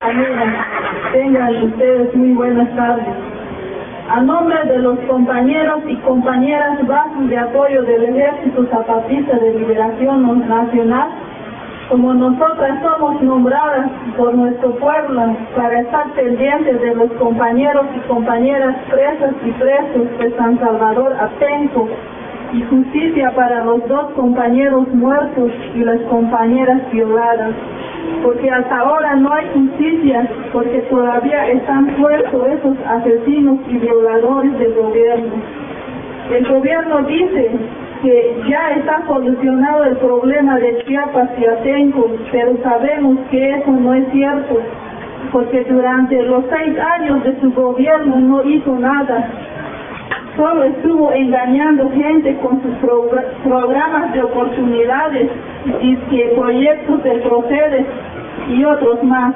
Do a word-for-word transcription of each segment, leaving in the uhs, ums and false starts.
compañeras, tengan ustedes muy buenas tardes. A nombre de los compañeros y compañeras bases de apoyo del Ejército Zapatista de Liberación Nacional, como nosotras somos nombradas por nuestro pueblo para estar pendientes de los compañeros y compañeras presas y presos de San Salvador Atenco, y justicia para los dos compañeros muertos y las compañeras violadas, porque hasta ahora no hay justicia, porque todavía están sueltos esos asesinos y violadores del gobierno. El gobierno dice que ya está solucionado el problema de Chiapas y Atenco, pero sabemos que eso no es cierto, porque durante los seis años de su gobierno no hizo nada. Solo estuvo engañando gente con sus pro programas de oportunidades y que proyectos de Procede y otros más,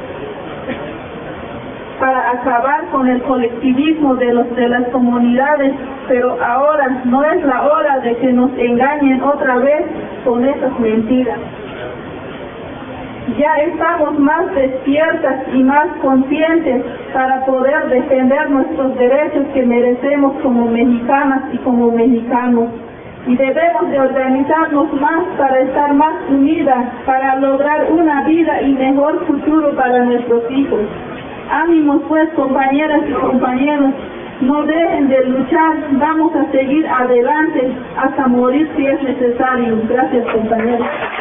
para acabar con el colectivismo de, los, de las comunidades, pero ahora no es la hora de que nos engañen otra vez con esas mentiras. Ya estamos más despiertas y más conscientes para poder defender nuestros derechos que merecemos como mexicanas y como mexicanos. Y debemos de organizarnos más para estar más unidas, para lograr una vida y mejor futuro para nuestros hijos. Ánimos pues, compañeras y compañeros, no dejen de luchar, vamos a seguir adelante hasta morir si es necesario. Gracias, compañeros.